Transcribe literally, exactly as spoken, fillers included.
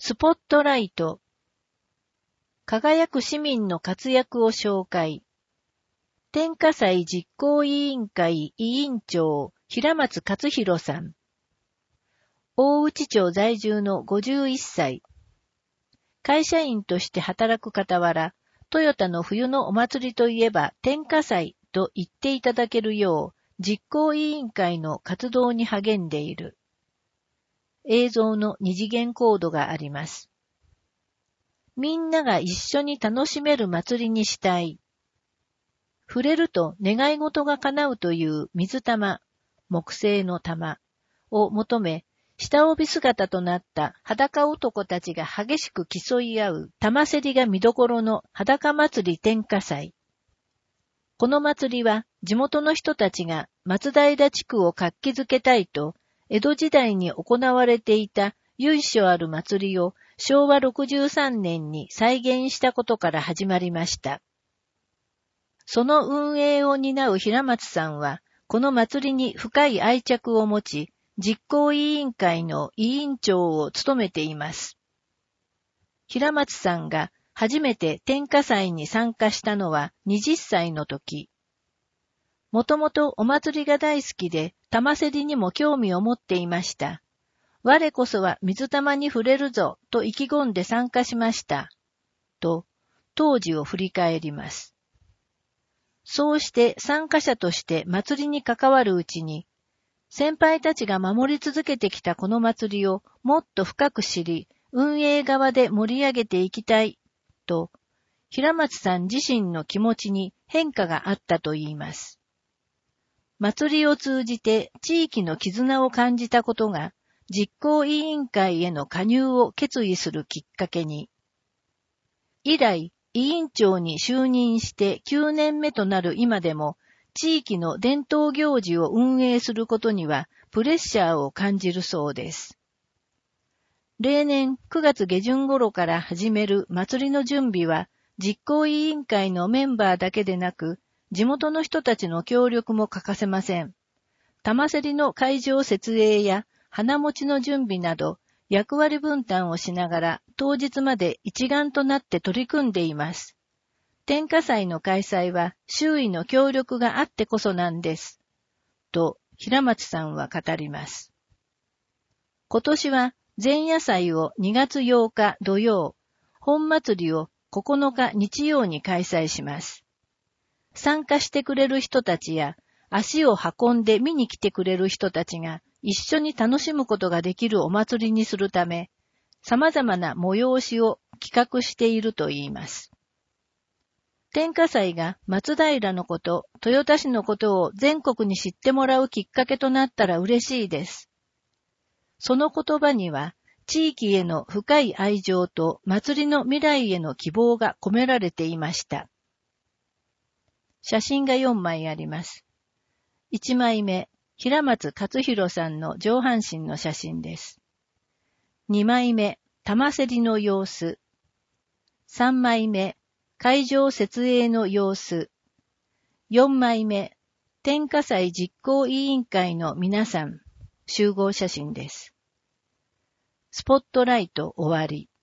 スポットライト。輝く市民の活躍を紹介。天下祭実行委員会委員長、平松勝弘さん。大内町在住のごじゅういっさい。会社員として働く傍ら、トヨタの冬のお祭りといえば天下祭と言っていただけるよう、実行委員会の活動に励んでいる。映像の二次元コードがあります。みんなが一緒に楽しめる祭りにしたい。触れると願い事が叶うという水玉、木製の玉を求め、下帯姿となった裸男たちが激しく競い合う玉競りが見どころの裸祭り天下祭。この祭りは地元の人たちが松平地区を活気づけたいと、江戸時代に行われていた由緒ある祭りをしょうわろくじゅうさんねんに再現したことから始まりました。その運営を担う平松さんは、この祭りに深い愛着を持ち、実行委員会の委員長を務めています。平松さんが初めて天下祭に参加したのははたちの時。もともとお祭りが大好きで、玉競りにも興味を持っていました。我こそは水玉に触れるぞと意気込んで参加しました。と、当時を振り返ります。そうして参加者として祭りに関わるうちに、先輩たちが守り続けてきたこの祭りをもっと深く知り、運営側で盛り上げていきたい、と、平松さん自身の気持ちに変化があったといいます。祭りを通じて地域の絆を感じたことが、実行委員会への加入を決意するきっかけに。以来、委員長に就任してきゅうねんめとなる今でも、地域の伝統行事を運営することにはプレッシャーを感じるそうです。例年くがつげじゅん頃から始める祭りの準備は、実行委員会のメンバーだけでなく、地元の人たちの協力も欠かせません。玉競りの会場設営や花持ちの準備など、役割分担をしながら当日まで一丸となって取り組んでいます。天下祭の開催は周囲の協力があってこそなんです。と平松さんは語ります。今年は前夜祭をにがつようか土曜、本祭りをここのか日曜に開催します。参加してくれる人たちや足を運んで見に来てくれる人たちが一緒に楽しむことができるお祭りにするため、様々な催しを企画しているといいます。天下祭が松平のこと、豊田市のことを全国に知ってもらうきっかけとなったら嬉しいです。その言葉には、地域への深い愛情と祭りの未来への希望が込められていました。写真がよんまいあります。いちまいめ、平松勝弘さんの上半身の写真です。にまいめ、玉競りの様子。さんまいめ、会場設営の様子。よんまいめ、天下祭実行委員会の皆さん、集合写真です。スポットライト終わり。